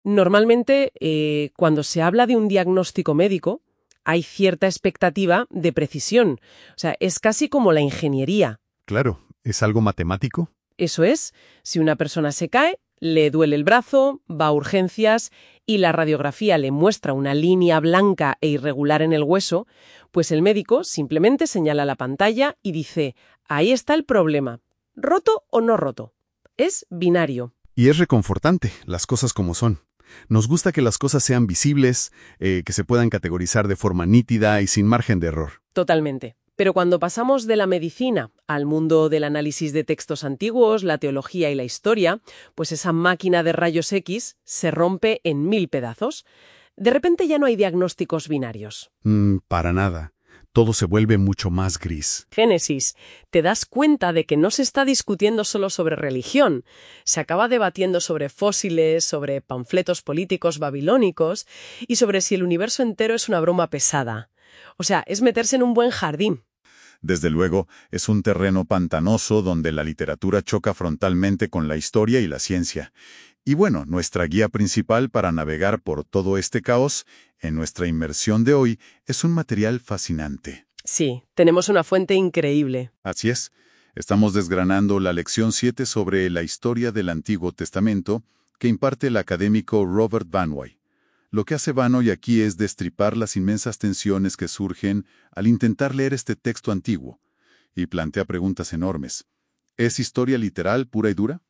Normalmente, cuando se habla de un diagnóstico médico, hay cierta expectativa de precisión. O sea, es casi como la ingeniería. Claro, ¿es algo matemático? Eso es, si una persona se cae, le duele el brazo, va a urgencias y la radiografía le muestra una línea blanca e irregular en el hueso, pues el médico simplemente señala la pantalla y dice, ahí está el problema, ¿roto o no roto? Es binario. Y es reconfortante, las cosas como son. Nos gusta que las cosas sean visibles, que se puedan categorizar de forma nítida y sin margen de error. Totalmente. Pero cuando pasamos de la medicina al mundo del análisis de textos antiguos, la teología y la historia, pues esa máquina de rayos X se rompe en 1000 pedazos. De repente ya no hay diagnósticos binarios. Para nada. Todo se vuelve mucho más gris. Génesis, te das cuenta de que no se está discutiendo solo sobre religión, se acaba debatiendo sobre fósiles, sobre panfletos políticos babilónicos y sobre si el universo entero es una broma pesada. O sea, es meterse en un buen jardín. Desde luego, es un terreno pantanoso donde la literatura choca frontalmente con la historia y la ciencia. Y bueno, nuestra guía principal para navegar por todo este caos, en nuestra inmersión de hoy, es un material fascinante. Sí, tenemos una fuente increíble. Así es, estamos desgranando la lección 7 sobre la historia del Antiguo Testamento que imparte el académico Robert Vanway. Lo que hace Vanway aquí es destripar las inmensas tensiones que surgen al intentar leer este texto antiguo, y plantea preguntas enormes. ¿Es historia literal pura y dura?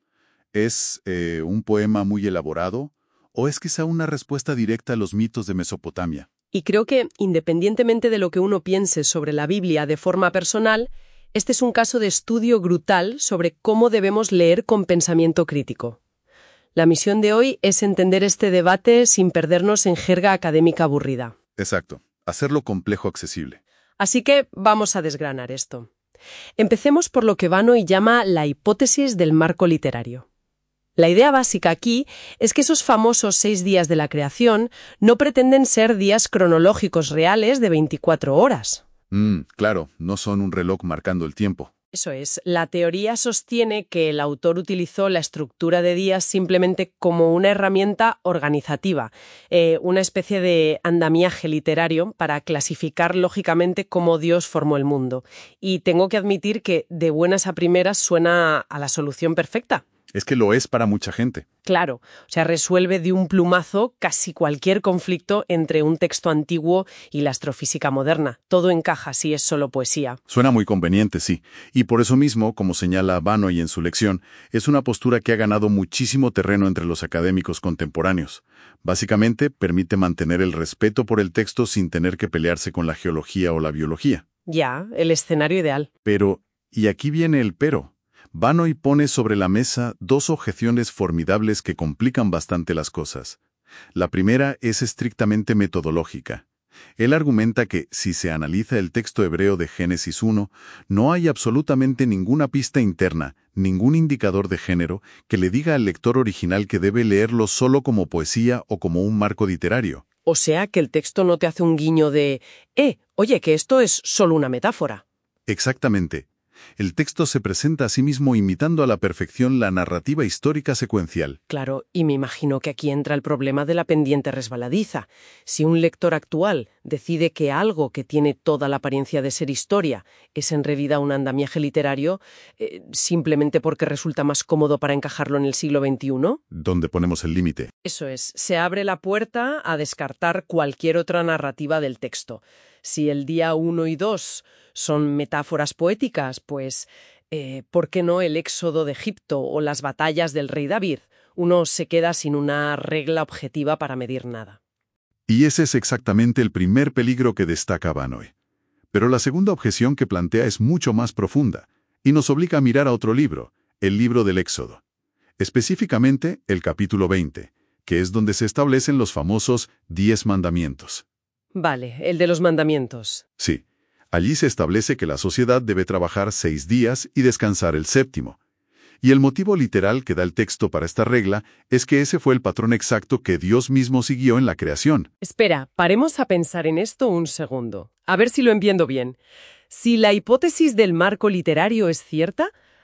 ¿Es un poema muy elaborado? ¿O es quizá una respuesta directa a los mitos de Mesopotamia? Y creo que, independientemente de lo que uno piense sobre la Biblia de forma personal, este es un caso de estudio brutal sobre cómo debemos leer con pensamiento crítico. La misión de hoy es entender este debate sin perdernos en jerga académica aburrida. Exacto, hacerlo complejo accesible. Así que vamos a desgranar esto. Empecemos por lo que Vanway llama la hipótesis del marco literario. La idea básica aquí es que esos famosos 6 días de la creación no pretenden ser días cronológicos reales de 24 horas. Claro, no son un reloj marcando el tiempo. Eso es, la teoría sostiene que el autor utilizó la estructura de días simplemente como una herramienta organizativa, una especie de andamiaje literario para clasificar lógicamente cómo Dios formó el mundo. Y tengo que admitir que de buenas a primeras suena a la solución perfecta. Es que lo es para mucha gente. Claro, o sea, resuelve de un plumazo casi cualquier conflicto entre un texto antiguo y la astrofísica moderna. Todo encaja si es solo poesía. Suena muy conveniente, sí. Y por eso mismo, como señala Vanway en su lección, es una postura que ha ganado muchísimo terreno entre los académicos contemporáneos. Básicamente, permite mantener el respeto por el texto sin tener que pelearse con la geología o la biología. Ya, el escenario ideal. Pero, y aquí viene el pero. Vanway pone sobre la mesa 2 objeciones formidables que complican bastante las cosas. La primera es estrictamente metodológica. Él argumenta que, si se analiza el texto hebreo de Génesis 1, no hay absolutamente ninguna pista interna, ningún indicador de género, que le diga al lector original que debe leerlo solo como poesía o como un marco literario. O sea, que el texto no te hace un guiño de oye, que esto es solo una metáfora. Exactamente. El texto se presenta a sí mismo imitando a la perfección la narrativa histórica secuencial. Claro, y me imagino que aquí entra el problema de la pendiente resbaladiza. Si un lector actual decide que algo que tiene toda la apariencia de ser historia es en realidad un andamiaje literario, simplemente porque resulta más cómodo para encajarlo en el siglo XXI, ¿Dónde ponemos el límite? eso es, se abre la puerta a descartar cualquier otra narrativa del texto. Si el día 1 y 2 son metáforas poéticas, pues, ¿por qué no el éxodo de Egipto o las batallas del rey David? Uno se queda sin una regla objetiva para medir nada. Y ese es exactamente el primer peligro que destaca Vanway. Pero la segunda objeción que plantea es mucho más profunda, y nos obliga a mirar a otro libro, el libro del Éxodo. Específicamente, el capítulo 20, que es donde se establecen los famosos 10 mandamientos. Vale, el de los mandamientos. Sí, allí se establece que la sociedad debe trabajar 6 días y descansar el séptimo. Y el motivo literal que da el texto para esta regla es que ese fue el patrón exacto que Dios mismo siguió en la creación. Espera, paremos a pensar en esto un segundo. A ver si lo entiendo bien. Si la hipótesis del marco literario es cierta,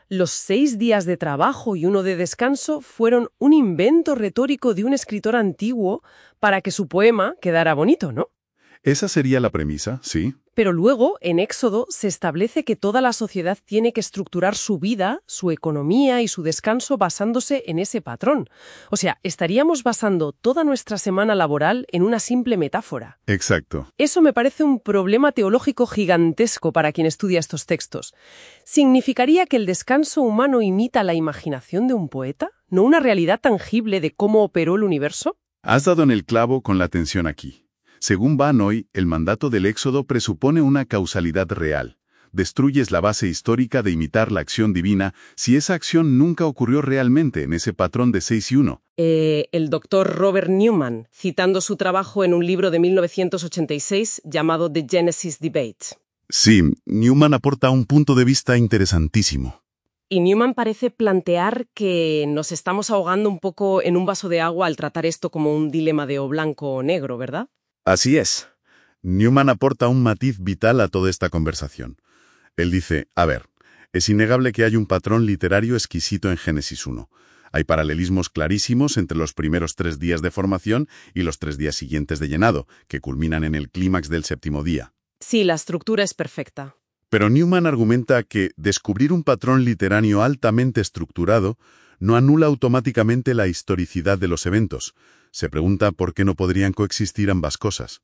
Los 6 días de trabajo y uno de descanso fueron un invento retórico de un escritor antiguo para que su poema quedara bonito, ¿no? Esa sería la premisa, sí. Pero luego, en Éxodo, se establece que toda la sociedad tiene que estructurar su vida, su economía y su descanso basándose en ese patrón. O sea, estaríamos basando toda nuestra semana laboral en una simple metáfora. Exacto. Eso me parece un problema teológico gigantesco para quien estudia estos textos. ¿Significaría que el descanso humano imita la imaginación de un poeta? ¿No una realidad tangible de cómo operó el universo? Has dado en el clavo con la tensión aquí. Según Vannoy, el mandato del Éxodo presupone una causalidad real. Destruyes la base histórica de imitar la acción divina si esa acción nunca ocurrió realmente en ese patrón de 6 y 1. El doctor Robert Newman, citando su trabajo en un libro de 1986 llamado The Genesis Debate. Sí, Newman aporta un punto de vista interesantísimo. Y Newman parece plantear que nos estamos ahogando un poco en un vaso de agua al tratar esto como un dilema de o blanco o negro, ¿verdad? Así es. Newman aporta un matiz vital a toda esta conversación. Él dice, a ver, es innegable que hay un patrón literario exquisito en Génesis 1. Hay paralelismos clarísimos entre los primeros 3 días de formación y los 3 días siguientes de llenado, que culminan en el clímax del 7º día. Sí, la estructura es perfecta. Pero Newman argumenta que descubrir un patrón literario altamente estructurado no anula automáticamente la historicidad de los eventos. Se pregunta por qué no podrían coexistir ambas cosas.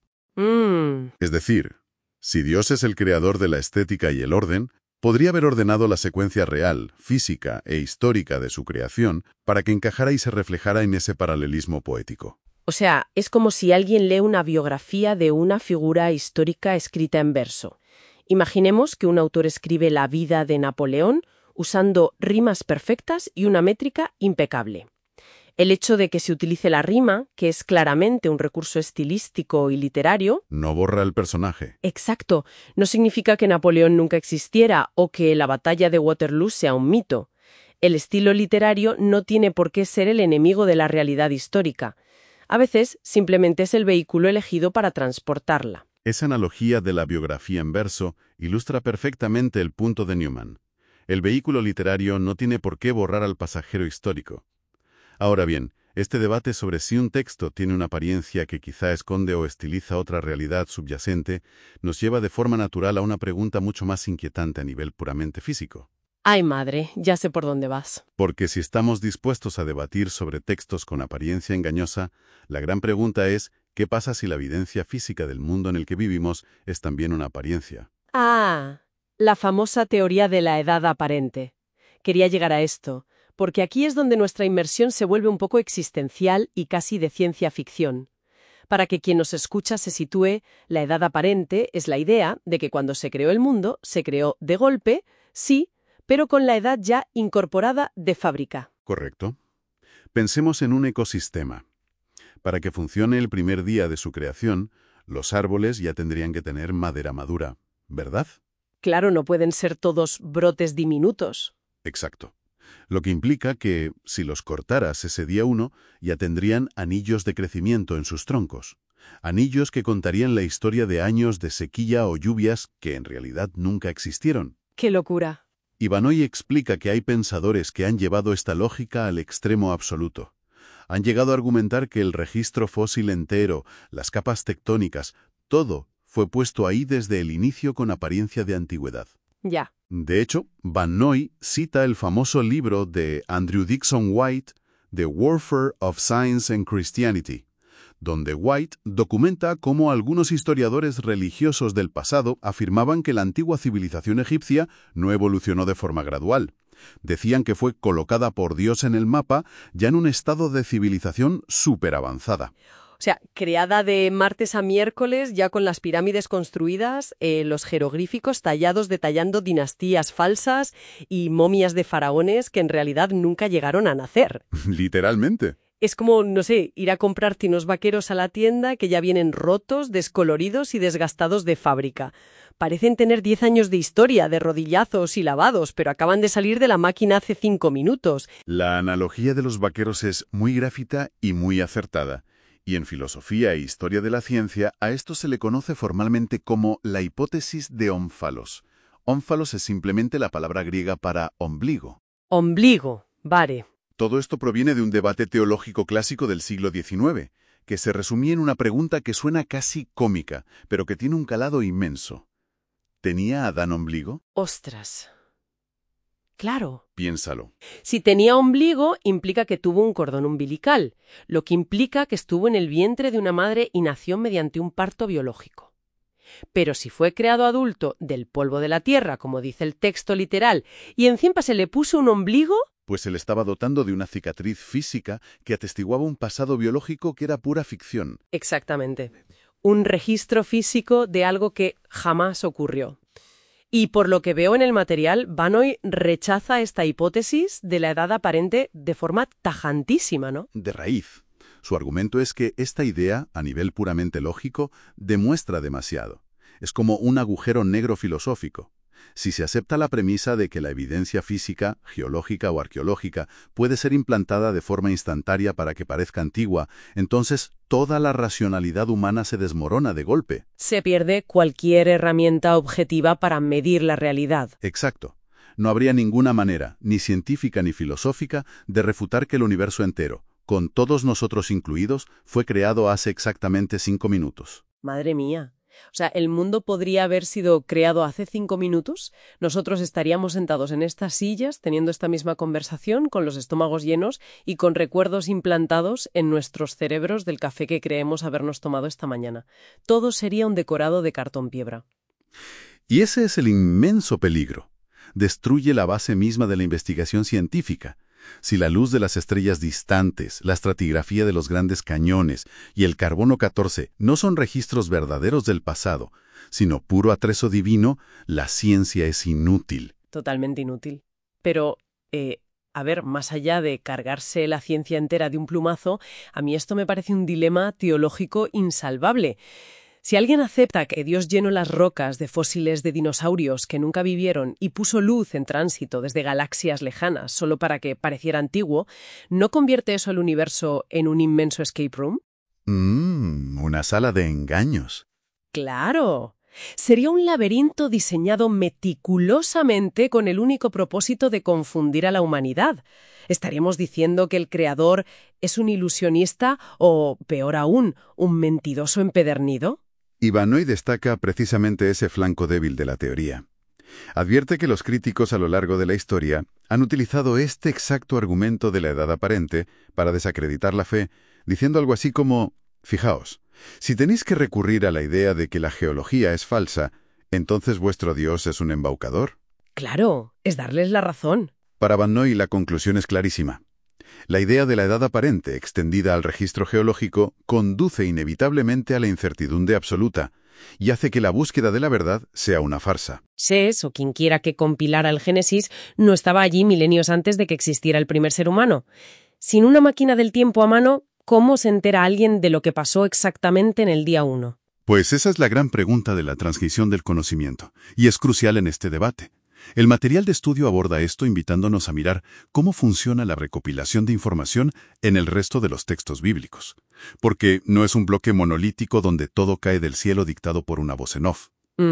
Es decir, si Dios es el creador de la estética y el orden, podría haber ordenado la secuencia real, física e histórica de su creación para que encajara y se reflejara en ese paralelismo poético. O sea, es como si alguien lee una biografía de una figura histórica escrita en verso. Imaginemos que un autor escribe la vida de Napoleón usando rimas perfectas y una métrica impecable. El hecho de que se utilice la rima, que es claramente un recurso estilístico y literario, no borra el personaje. Exacto, no significa que Napoleón nunca existiera o que la batalla de Waterloo sea un mito. El estilo literario no tiene por qué ser el enemigo de la realidad histórica. A veces simplemente es el vehículo elegido para transportarla. Esa analogía de la biografía en verso ilustra perfectamente el punto de Newman. El vehículo literario no tiene por qué borrar al pasajero histórico. Ahora bien, este debate sobre si un texto tiene una apariencia que quizá esconde o estiliza otra realidad subyacente nos lleva de forma natural a una pregunta mucho más inquietante a nivel puramente físico. Ay, madre, ya sé por dónde vas. Porque si estamos dispuestos a debatir sobre textos con apariencia engañosa, la gran pregunta es, ¿qué pasa si la evidencia física del mundo en el que vivimos es también una apariencia? Ah, la famosa teoría de la edad aparente. Quería llegar a esto, porque aquí es donde nuestra inmersión se vuelve un poco existencial y casi de ciencia ficción. Para que quien nos escucha se sitúe, la edad aparente es la idea de que cuando se creó el mundo, se creó de golpe, sí, pero con la edad ya incorporada de fábrica. Correcto. Pensemos en un ecosistema. Para que funcione el primer día de su creación, los árboles ya tendrían que tener madera madura, ¿verdad? Claro, no pueden ser todos brotes diminutos. Exacto. Lo que implica que, si los cortaras ese día 1, ya tendrían anillos de crecimiento en sus troncos. Anillos que contarían la historia de años de sequía o lluvias que en realidad nunca existieron. ¡Qué locura! Y Vannoy explica que hay pensadores que han llevado esta lógica al extremo absoluto. Han llegado a argumentar que el registro fósil entero, las capas tectónicas, todo fue puesto ahí desde el inicio con apariencia de antigüedad. Ya. De hecho, Vannoy cita el famoso libro de Andrew Dickson White, The Warfare of Science and Christianity, donde White documenta cómo algunos historiadores religiosos del pasado afirmaban que la antigua civilización egipcia no evolucionó de forma gradual. Decían que fue colocada por Dios en el mapa ya en un estado de civilización superavanzada. O sea, creada de martes a miércoles, ya con las pirámides construidas, los jeroglíficos tallados detallando dinastías falsas y momias de faraones que en realidad nunca llegaron a nacer. Literalmente. Es como, no sé, ir a comprarte unos vaqueros a la tienda que ya vienen rotos, descoloridos y desgastados de fábrica. Parecen tener 10 años de historia, de rodillazos y lavados, pero acaban de salir de la máquina hace 5 minutos. La analogía de los vaqueros es muy gráfica y muy acertada. Y en filosofía e historia de la ciencia, a esto se le conoce formalmente como la hipótesis de ómfalos. Ónfalos es simplemente la palabra griega para ombligo. Ombligo, vale. Todo esto proviene de un debate teológico clásico del siglo XIX, que se resumía en una pregunta que suena casi cómica, pero que tiene un calado inmenso. ¿Tenía Adán ombligo? Ostras. Claro. Piénsalo. Si tenía ombligo, implica que tuvo un cordón umbilical, lo que implica que estuvo en el vientre de una madre y nació mediante un parto biológico. Pero si fue creado adulto del polvo de la tierra, como dice el texto literal, y encima se le puso un ombligo... Pues se le estaba dotando de una cicatriz física que atestiguaba un pasado biológico que era pura ficción. Exactamente. Un registro físico de algo que jamás ocurrió. Y por lo que veo en el material, Vannoy rechaza esta hipótesis de la edad aparente de forma tajantísima, ¿no? De raíz. Su argumento es que esta idea, a nivel puramente lógico, demuestra demasiado. Es como un agujero negro filosófico. Si se acepta la premisa de que la evidencia física, geológica o arqueológica puede ser implantada de forma instantánea para que parezca antigua, entonces toda la racionalidad humana se desmorona de golpe. Se pierde cualquier herramienta objetiva para medir la realidad. Exacto. No habría ninguna manera, ni científica ni filosófica, de refutar que el universo entero, con todos nosotros incluidos, fue creado hace exactamente 5 minutos. Madre mía. O sea, ¿el mundo podría haber sido creado hace 5 minutos? Nosotros estaríamos sentados en estas sillas teniendo esta misma conversación con los estómagos llenos y con recuerdos implantados en nuestros cerebros del café que creemos habernos tomado esta mañana. Todo sería un decorado de cartón piedra. Y ese es el inmenso peligro. Destruye la base misma de la investigación científica. Si la luz de las estrellas distantes, la estratigrafía de los grandes cañones y el carbono 14 no son registros verdaderos del pasado, sino puro atrezo divino, la ciencia es inútil. Totalmente inútil. Pero, a ver, más allá de cargarse la ciencia entera de un plumazo, a mí esto me parece un dilema teológico insalvable. Si alguien acepta que Dios llenó las rocas de fósiles de dinosaurios que nunca vivieron y puso luz en tránsito desde galaxias lejanas solo para que pareciera antiguo, ¿no convierte eso al universo en un inmenso escape room? Una sala de engaños. ¡Claro! Sería un laberinto diseñado meticulosamente con el único propósito de confundir a la humanidad. ¿Estaríamos diciendo que el creador es un ilusionista o, peor aún, un mentiroso empedernido? Y Vannoy destaca precisamente ese flanco débil de la teoría. Advierte que los críticos a lo largo de la historia han utilizado este exacto argumento de la edad aparente para desacreditar la fe, diciendo algo así como, fijaos, si tenéis que recurrir a la idea de que la geología es falsa, ¿entonces vuestro Dios es un embaucador? Claro, es darles la razón. Para Vannoy la conclusión es clarísima. La idea de la edad aparente, extendida al registro geológico, conduce inevitablemente a la incertidumbre absoluta y hace que la búsqueda de la verdad sea una farsa. Sés, o quien quiera que compilara el Génesis, no estaba allí milenios antes de que existiera el primer ser humano. Sin una máquina del tiempo a mano, ¿cómo se entera alguien de lo que pasó exactamente en el día 1? Pues esa es la gran pregunta de la transmisión del conocimiento, y es crucial en este debate. El material de estudio aborda esto invitándonos a mirar cómo funciona la recopilación de información en el resto de los textos bíblicos. Porque no es un bloque monolítico donde todo cae del cielo dictado por una voz en off.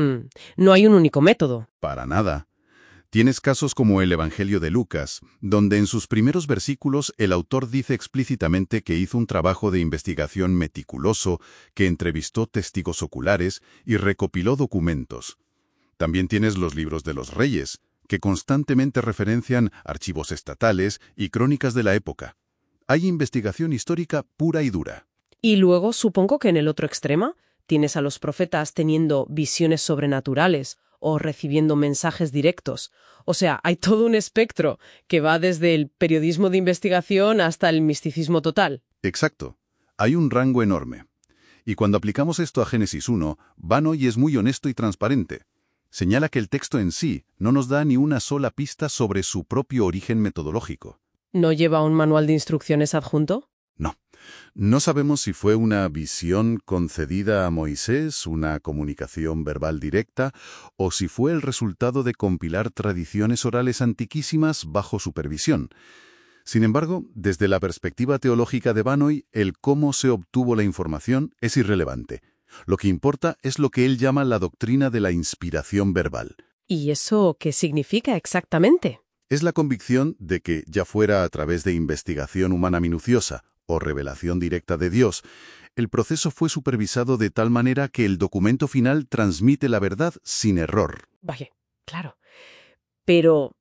No hay un único método. Para nada. Tienes casos como el Evangelio de Lucas, donde en sus primeros versículos el autor dice explícitamente que hizo un trabajo de investigación meticuloso, que entrevistó testigos oculares y recopiló documentos. También tienes los libros de los reyes, que constantemente referencian archivos estatales y crónicas de la época. Hay investigación histórica pura y dura. Y luego supongo que en el otro extremo tienes a los profetas teniendo visiones sobrenaturales o recibiendo mensajes directos. O sea, hay todo un espectro que va desde el periodismo de investigación hasta el misticismo total. Exacto. Hay un rango enorme. Y cuando aplicamos esto a Génesis 1, Vannoy es muy honesto y transparente. Señala que el texto en sí no nos da ni una sola pista sobre su propio origen metodológico. ¿No lleva un manual de instrucciones adjunto? No. No sabemos si fue una visión concedida a Moisés, una comunicación verbal directa, o si fue el resultado de compilar tradiciones orales antiquísimas bajo supervisión. Sin embargo, desde la perspectiva teológica de Vannoy, el cómo se obtuvo la información es irrelevante. Lo que importa es lo que él llama la doctrina de la inspiración verbal. ¿Y eso qué significa exactamente? Es la convicción de que, ya fuera a través de investigación humana minuciosa o revelación directa de Dios, el proceso fue supervisado de tal manera que el documento final transmite la verdad sin error. Vaya, claro. Pero,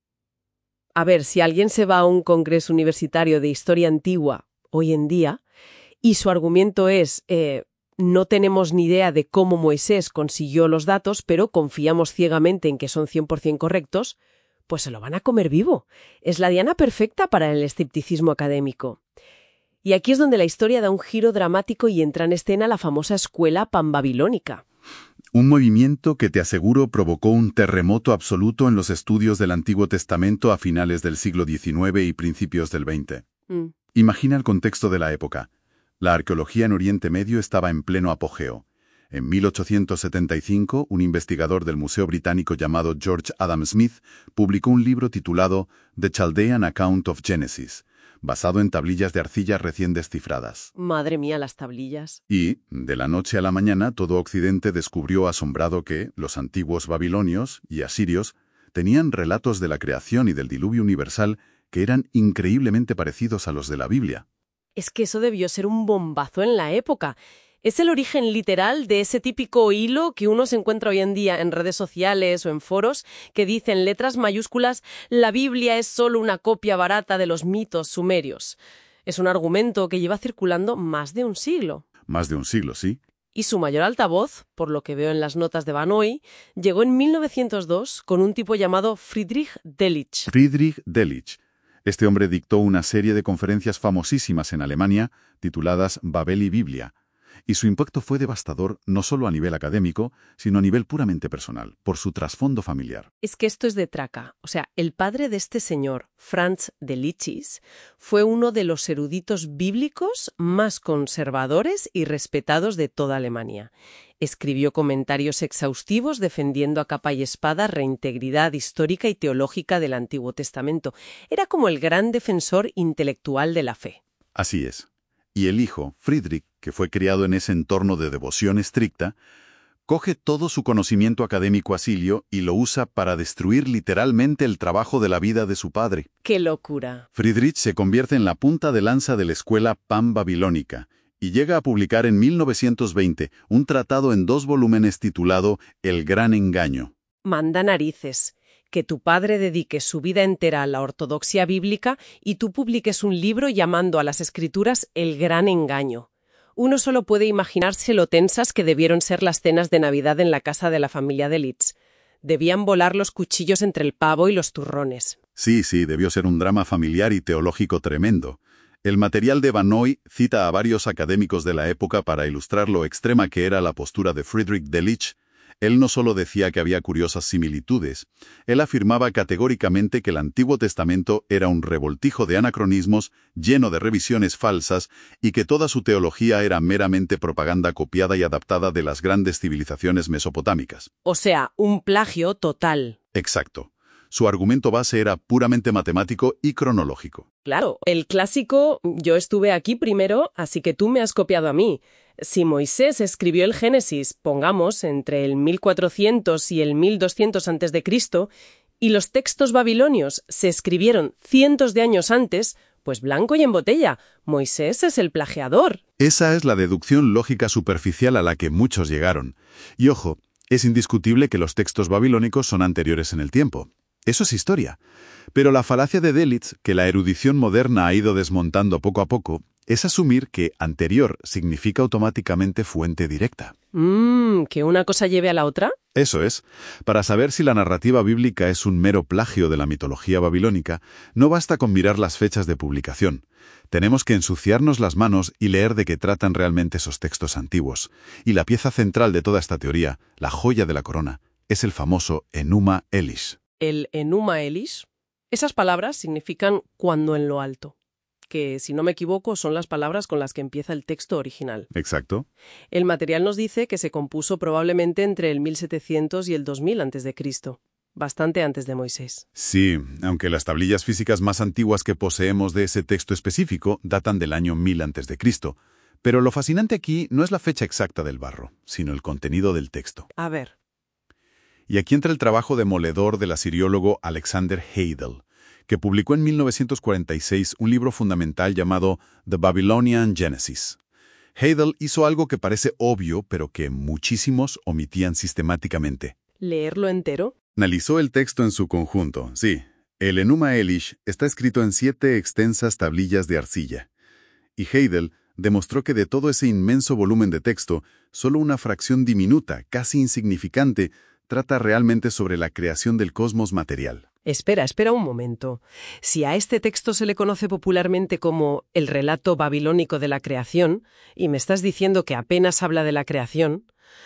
a ver, si alguien se va a un congreso universitario de historia antigua hoy en día y su argumento es no tenemos ni idea de cómo Moisés consiguió los datos, pero confiamos ciegamente en que son 100% correctos, pues se lo van a comer vivo. Es la diana perfecta para el escepticismo académico. Y aquí es donde la historia da un giro dramático y entra en escena la famosa escuela panbabilónica. Un movimiento que te aseguro provocó un terremoto absoluto en los estudios del Antiguo Testamento a finales del siglo XIX y principios del XX. Imagina el contexto de la época. La arqueología en Oriente Medio estaba en pleno apogeo. En 1875, un investigador del Museo Británico llamado George Adam Smith publicó un libro titulado The Chaldean Account of Genesis, basado en tablillas de arcilla recién descifradas. Madre mía, las tablillas. Y, de la noche a la mañana, todo Occidente descubrió asombrado que los antiguos babilonios y asirios tenían relatos de la creación y del diluvio universal que eran increíblemente parecidos a los de la Biblia. Es que eso debió ser un bombazo en la época. Es el origen literal de ese típico hilo que uno se encuentra hoy en día en redes sociales o en foros que dice en letras mayúsculas «La Biblia es solo una copia barata de los mitos sumerios». Es un argumento que lleva circulando más de un siglo. Más de un siglo, sí. Y su mayor altavoz, por lo que veo en las notas de Vanoy, llegó en 1902 con un tipo llamado Friedrich Delitzsch. Friedrich Delitzsch. Este hombre dictó una serie de conferencias famosísimas en Alemania, tituladas Babel y Biblia, y su impacto fue devastador no solo a nivel académico, sino a nivel puramente personal, por su trasfondo familiar. Es que esto es de traca. O sea, el padre de este señor, Franz Delitzsch, fue uno de los eruditos bíblicos más conservadores y respetados de toda Alemania. Escribió comentarios exhaustivos defendiendo a capa y espada la reintegridad histórica y teológica del Antiguo Testamento. Era como el gran defensor intelectual de la fe. Así es. Y el hijo, Friedrich, que fue criado en ese entorno de devoción estricta, coge todo su conocimiento académico asilio y lo usa para destruir literalmente el trabajo de la vida de su padre. ¡Qué locura! Friedrich se convierte en la punta de lanza de la escuela pan-babilónica y llega a publicar en 1920 un tratado en 2 volúmenes titulado El Gran Engaño. Manda narices. Que tu padre dedique su vida entera a la ortodoxia bíblica y tú publiques un libro llamando a las escrituras El Gran Engaño. Uno solo puede imaginarse lo tensas que debieron ser las cenas de Navidad en la casa de la familia Delitzsch. Debían volar los cuchillos entre el pavo y los turrones. Sí, debió ser un drama familiar y teológico tremendo. El material de Vanoy cita a varios académicos de la época para ilustrar lo extrema que era la postura de Friedrich Delitzsch. Él no solo decía que había curiosas similitudes, él afirmaba categóricamente que el Antiguo Testamento era un revoltijo de anacronismos lleno de revisiones falsas y que toda su teología era meramente propaganda copiada y adaptada de las grandes civilizaciones mesopotámicas. O sea, un plagio total. Exacto. Su argumento base era puramente matemático y cronológico. Claro, el clásico, yo estuve aquí primero, así que tú me has copiado a mí. Si Moisés escribió el Génesis, pongamos, entre el 1400 y el 1200 a.C., y los textos babilonios se escribieron cientos de años antes, pues blanco y en botella, Moisés es el plagiador. Esa es la deducción lógica superficial a la que muchos llegaron. Y ojo, es indiscutible que los textos babilónicos son anteriores en el tiempo. Eso es historia. Pero la falacia de Delitzsch, que la erudición moderna ha ido desmontando poco a poco, es asumir que anterior significa automáticamente fuente directa. ¿Que una cosa lleve a la otra? Eso es. Para saber si la narrativa bíblica es un mero plagio de la mitología babilónica, no basta con mirar las fechas de publicación. Tenemos que ensuciarnos las manos y leer de qué tratan realmente esos textos antiguos. Y la pieza central de toda esta teoría, la joya de la corona, es el famoso Enuma Elish. El Enuma Elish. Esas palabras significan cuando en lo alto, que, si no me equivoco, son las palabras con las que empieza el texto original. Exacto. El material nos dice que se compuso probablemente entre el 1700 y el 2000 a.C., bastante antes de Moisés. Sí, aunque las tablillas físicas más antiguas que poseemos de ese texto específico datan del año 1000 a.C., pero lo fascinante aquí no es la fecha exacta del barro, sino el contenido del texto. A ver. Y aquí entra el trabajo demoledor del asiriólogo Alexander Heidel, que publicó en 1946 un libro fundamental llamado The Babylonian Genesis. Heidel hizo algo que parece obvio, pero que muchísimos omitían sistemáticamente. ¿Leerlo entero? Analizó el texto en su conjunto, sí. El Enuma Elish está escrito en 7 extensas tablillas de arcilla. Y Heidel demostró que de todo ese inmenso volumen de texto, solo una fracción diminuta, casi insignificante, trata realmente sobre la creación del cosmos material. Espera un momento. Si a este texto se le conoce popularmente como el relato babilónico de la creación, y me estás diciendo que apenas habla de la creación,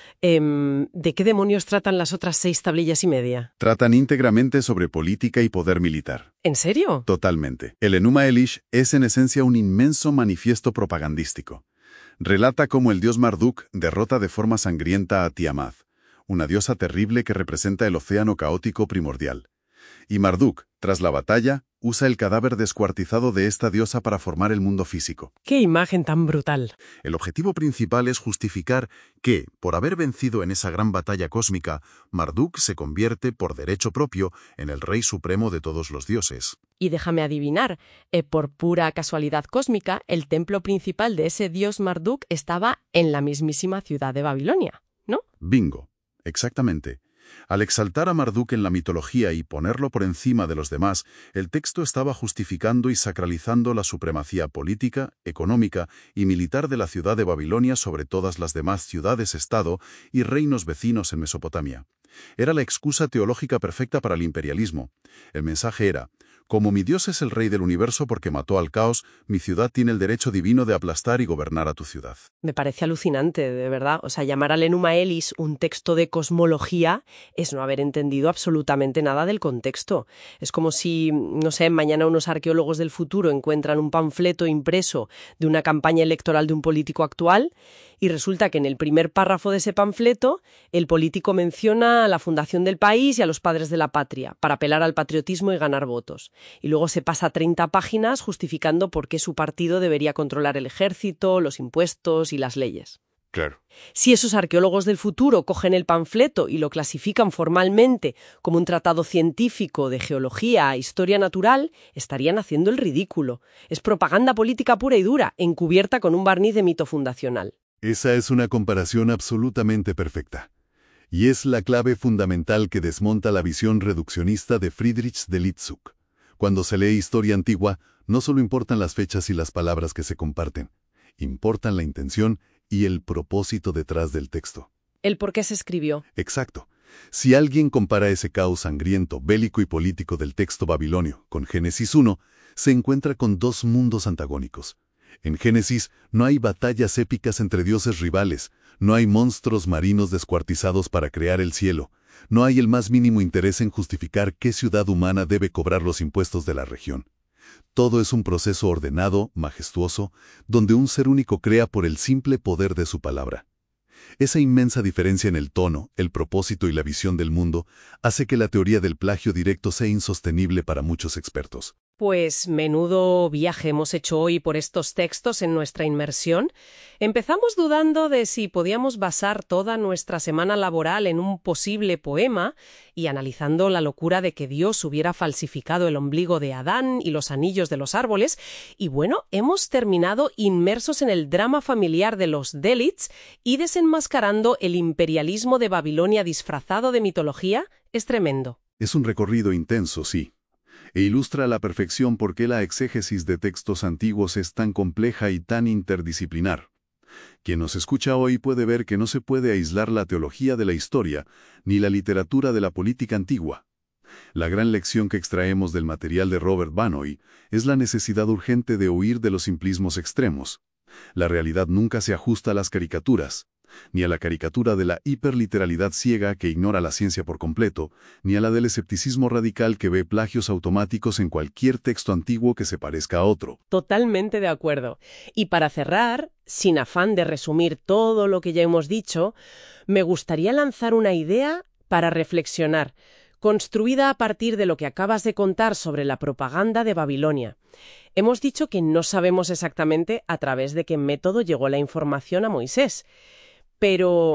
¿de qué demonios tratan las otras 6 tablillas y media? Tratan íntegramente sobre política y poder militar. ¿En serio? Totalmente. El Enuma Elish es en esencia un inmenso manifiesto propagandístico. Relata cómo el dios Marduk derrota de forma sangrienta a Tiamat, una diosa terrible que representa el océano caótico primordial. Y Marduk, tras la batalla, usa el cadáver descuartizado de esta diosa para formar el mundo físico. ¡Qué imagen tan brutal! El objetivo principal es justificar que, por haber vencido en esa gran batalla cósmica, Marduk se convierte, por derecho propio, en el rey supremo de todos los dioses. Y déjame adivinar, por pura casualidad cósmica, el templo principal de ese dios Marduk estaba en la mismísima ciudad de Babilonia, ¿no? Bingo, exactamente. Al exaltar a Marduk en la mitología y ponerlo por encima de los demás, el texto estaba justificando y sacralizando la supremacía política, económica y militar de la ciudad de Babilonia sobre todas las demás ciudades-estado y reinos vecinos en Mesopotamia. Era la excusa teológica perfecta para el imperialismo. El mensaje era: como mi Dios es el rey del universo porque mató al caos, mi ciudad tiene el derecho divino de aplastar y gobernar a tu ciudad. Me parece alucinante, de verdad. O sea, llamar al Enuma Elish un texto de cosmología es no haber entendido absolutamente nada del contexto. Es como si, no sé, mañana unos arqueólogos del futuro encuentran un panfleto impreso de una campaña electoral de un político actual y resulta que en el primer párrafo de ese panfleto el político menciona a la fundación del país y a los padres de la patria para apelar al patriotismo y ganar votos. Y luego se pasa 30 páginas justificando por qué su partido debería controlar el ejército, los impuestos y las leyes. Claro. Si esos arqueólogos del futuro cogen el panfleto y lo clasifican formalmente como un tratado científico de geología e historia natural, estarían haciendo el ridículo. Es propaganda política pura y dura, encubierta con un barniz de mito fundacional. Esa es una comparación absolutamente perfecta. Y es la clave fundamental que desmonta la visión reduccionista de Friedrich de Lützow. Cuando se lee historia antigua, no solo importan las fechas y las palabras que se comparten, importan la intención y el propósito detrás del texto. ¿El por qué se escribió? Exacto. Si alguien compara ese caos sangriento, bélico y político del texto babilonio con Génesis 1, se encuentra con 2 mundos antagónicos. En Génesis no hay batallas épicas entre dioses rivales, no hay monstruos marinos descuartizados para crear el cielo, no hay el más mínimo interés en justificar qué ciudad humana debe cobrar los impuestos de la región. Todo es un proceso ordenado, majestuoso, donde un ser único crea por el simple poder de su palabra. Esa inmensa diferencia en el tono, el propósito y la visión del mundo hace que la teoría del plagio directo sea insostenible para muchos expertos. Pues menudo viaje hemos hecho hoy por estos textos en nuestra inmersión. Empezamos dudando de si podíamos basar toda nuestra semana laboral en un posible poema y analizando la locura de que Dios hubiera falsificado el ombligo de Adán y los anillos de los árboles. Y bueno, hemos terminado inmersos en el drama familiar de los Delits y desenmascarando el imperialismo de Babilonia disfrazado de mitología. Es tremendo. Es un recorrido intenso, sí. E ilustra a la perfección por qué la exégesis de textos antiguos es tan compleja y tan interdisciplinar. Quien nos escucha hoy puede ver que no se puede aislar la teología de la historia, ni la literatura de la política antigua. La gran lección que extraemos del material de Robert Banoy es la necesidad urgente de huir de los simplismos extremos. La realidad nunca se ajusta a las caricaturas, ni a la caricatura de la hiperliteralidad ciega que ignora la ciencia por completo, ni a la del escepticismo radical que ve plagios automáticos en cualquier texto antiguo que se parezca a otro. Totalmente de acuerdo. Y para cerrar, sin afán de resumir todo lo que ya hemos dicho, me gustaría lanzar una idea para reflexionar, construida a partir de lo que acabas de contar sobre la propaganda de Babilonia. Hemos dicho que no sabemos exactamente a través de qué método llegó la información a Moisés. Pero,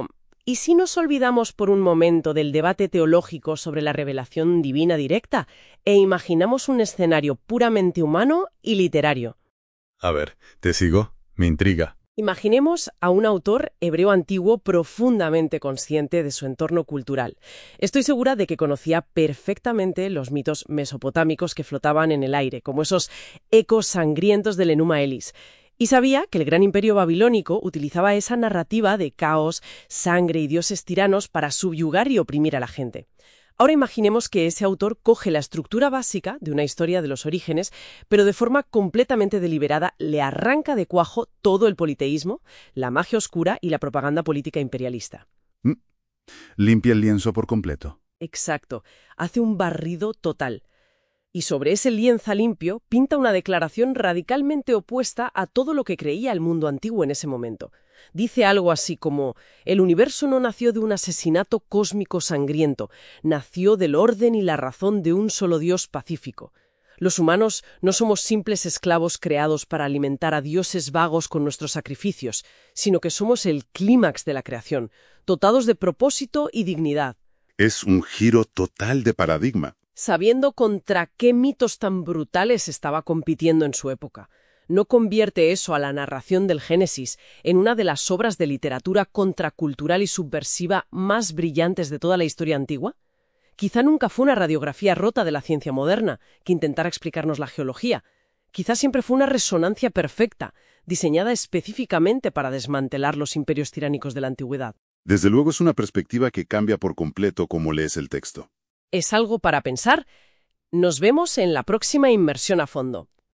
¿Y si nos olvidamos por un momento del debate teológico sobre la revelación divina directa e imaginamos un escenario puramente humano y literario? A ver, ¿te sigo? Me intriga. Imaginemos a un autor hebreo antiguo profundamente consciente de su entorno cultural. Estoy segura de que conocía perfectamente los mitos mesopotámicos que flotaban en el aire, como esos ecos sangrientos del Enuma Elis. Y sabía que el gran imperio babilónico utilizaba esa narrativa de caos, sangre y dioses tiranos para subyugar y oprimir a la gente. Ahora imaginemos que ese autor coge la estructura básica de una historia de los orígenes, pero de forma completamente deliberada le arranca de cuajo todo el politeísmo, la magia oscura y la propaganda política imperialista. Limpia el lienzo por completo. Exacto. Hace un barrido total. Y sobre ese lienzo limpio pinta una declaración radicalmente opuesta a todo lo que creía el mundo antiguo en ese momento. Dice algo así como: el universo no nació de un asesinato cósmico sangriento, nació del orden y la razón de un solo Dios pacífico. Los humanos no somos simples esclavos creados para alimentar a dioses vagos con nuestros sacrificios, sino que somos el clímax de la creación, dotados de propósito y dignidad. Es un giro total de paradigma. Sabiendo contra qué mitos tan brutales estaba compitiendo en su época. ¿No convierte eso a la narración del Génesis en una de las obras de literatura contracultural y subversiva más brillantes de toda la historia antigua? Quizá nunca fue una radiografía rota de la ciencia moderna que intentara explicarnos la geología. Quizá siempre fue una resonancia perfecta, diseñada específicamente para desmantelar los imperios tiránicos de la antigüedad. Desde luego es una perspectiva que cambia por completo cómo lees el texto. Es algo para pensar. Nos vemos en la próxima inmersión a fondo.